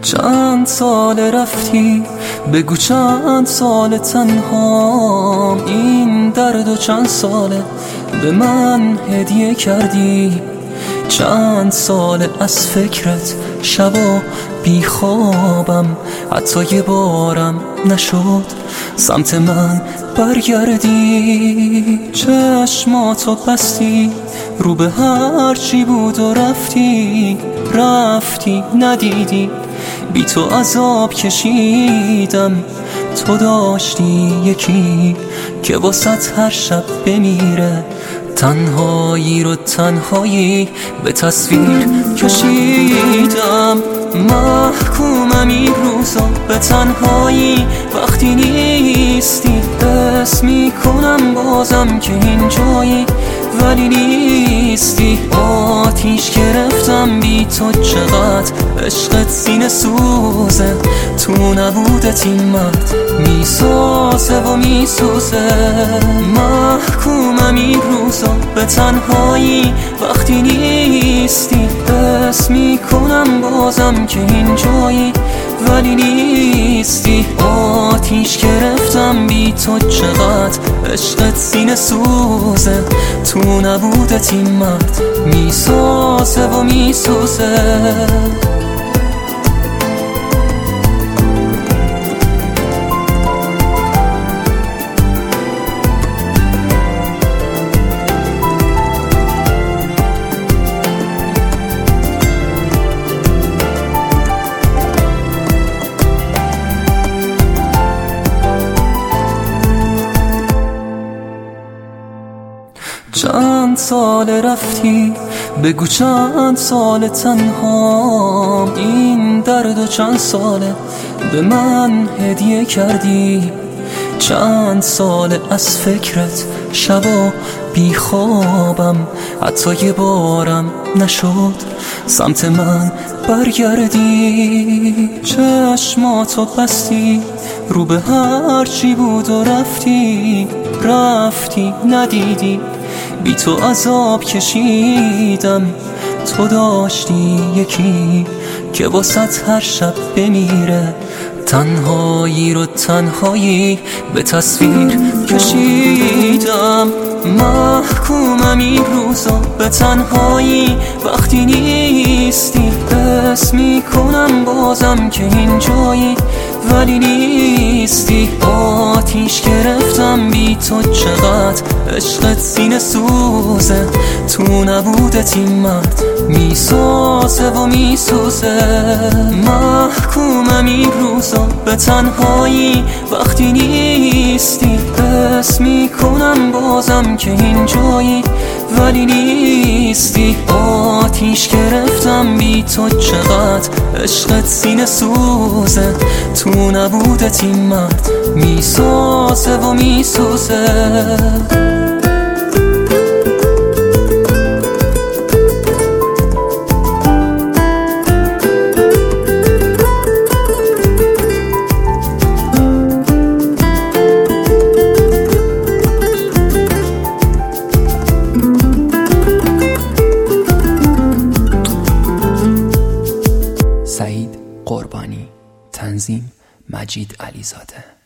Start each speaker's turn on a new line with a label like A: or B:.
A: چند سال رفتی، بگو چند سال تنهام. این درد و چند ساله به من هدیه کردی. چند سال از فکرت شبا بیخوابم، حتی یه بارم نشد سمت من برگردی. چشماتو بستی رو به هر چی بود و رفتی ندیدی. بی تو عذاب کشیدم، تو داشتی یکی که واسط هر شب بمیره. تنهایی رو تنهایی به تصویر کشیدم. محکومم این روزا به تنهایی، وقتی نیستی حس میکنم بازم که اینجایی ولی نیستی. آتیش گرفتم بی تو، چقدر عشقت سینه سوزه. تو نبودت این مرد میسازه و میسوزه. محکومم این روزا به تنهایی، وقتی نیستی حس میکنم بازم که اینجایی ولی نیستی. آتیش گرفتم بی تو، چقدر عشقت سینه سوزه. تو نبودت این مرد میسازه و میسوزه. چند سال رفتی، بگو چند سال تنهام. این درد و چند ساله به من هدیه کردی. چند سال از فکرت شبا بیخوابم، حتی یه بارم نشد سمت من برگردی. چشماتو بستی رو به هر چی بود و رفتی ندیدی. بی تو عذاب کشیدم، تو داشتی یکی که واسط هر شب بمیره. تنهایی رو تنهایی به تصویر کشیدم. محکومم این روزا به تنهایی، وقتی نیستی حس میکنم بازم که اینجایی ولی نیستی. آتیش گرفتم بی تو، چقدر عشقت سینه سوزه. تو نبودت این مرد میسازه و میسوزه. محکومم این روزا به تنهایی، وقتی نیستی حس میکنم بازم که اینجایی ولی نیستی. آتیش گرفتم بی تو، چقدر عشقت سینه سوزه. تو نبودت این مرد میسازه و میسوزه.
B: سعید قربانی، تنظیم مجید علیزاده.